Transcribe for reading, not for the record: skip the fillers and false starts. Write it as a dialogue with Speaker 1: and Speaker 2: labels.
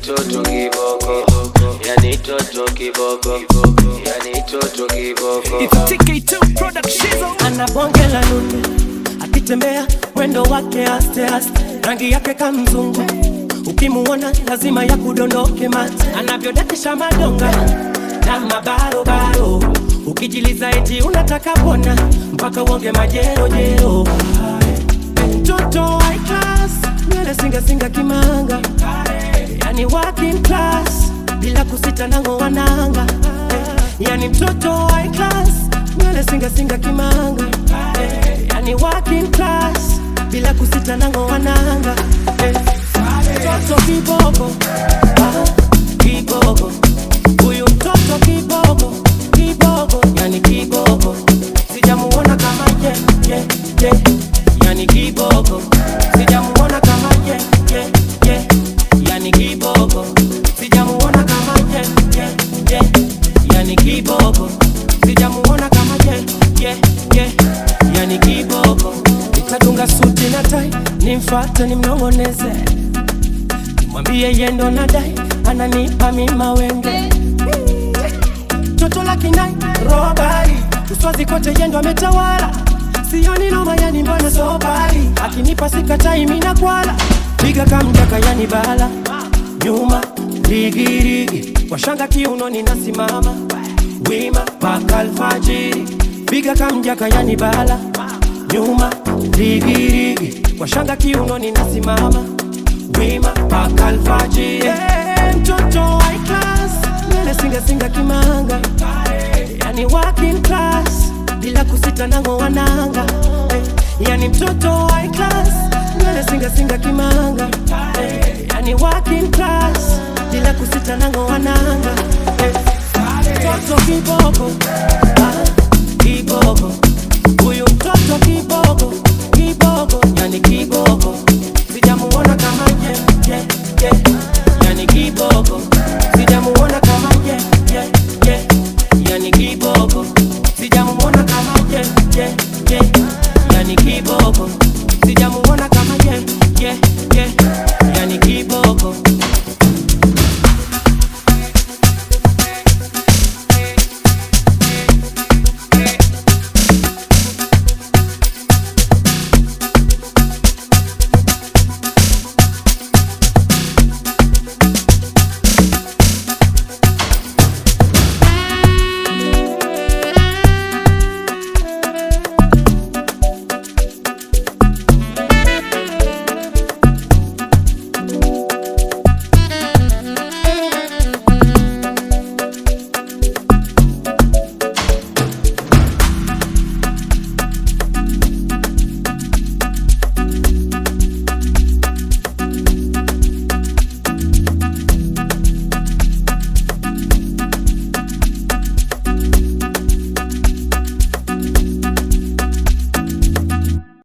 Speaker 1: toto kiboko, yani toto kiboko, yani toto kiboko.
Speaker 2: It's TK2 Production.
Speaker 3: Anabongela nune, akitembea mwendo wake aste aste, rangi yake kamzungu, ukimuona lazima ya kudondoke mate. Anavyodakisha madonga na mabarobaro, ukijiliza eti unataka pona mpaka uonge majero jero. Toto high class, nywele singa singa kimanga, yani working class, bila kusita nango wananga. Yani mtoto high class, nywele singa singa kimanga, yani working class, bila kusita nango wananga. Toto kiboko, kiboko, huyu mtoto kiboko, kiboko, yani kiboko. Sijamuona kama ye, yani kiboko. Sijamuona kama ye, yani kiboko. Sijamuona kama ye, yani kiboko. Sijamuona kama ye, yani kiboko. Nitadunga suti na tai, nimfuate nimnongoneze, mwambie yendo nadai, ananipa mima wenge. Toto la kinai, robari, uswazi kote yendo ametawala, sioni noma yani mbona sobari, akinipa sikatai mina kwala, piga kamjaka yani bala, nyuma, rigirigi, washanga kiunoni nasimama, wima, paka alfajiri, piga kamjaka yani bala, nyuma, rigirigi, washanga kiunoni nasimama, wima, paka alfajiri. Mtoto high class, nywele singa singa kimanga, yani working class, bila kusita nango wananga. Yani mtoto high class, nywele singa singa kimanga, yani working class, bila kusita nango wananga. Toto kiboko,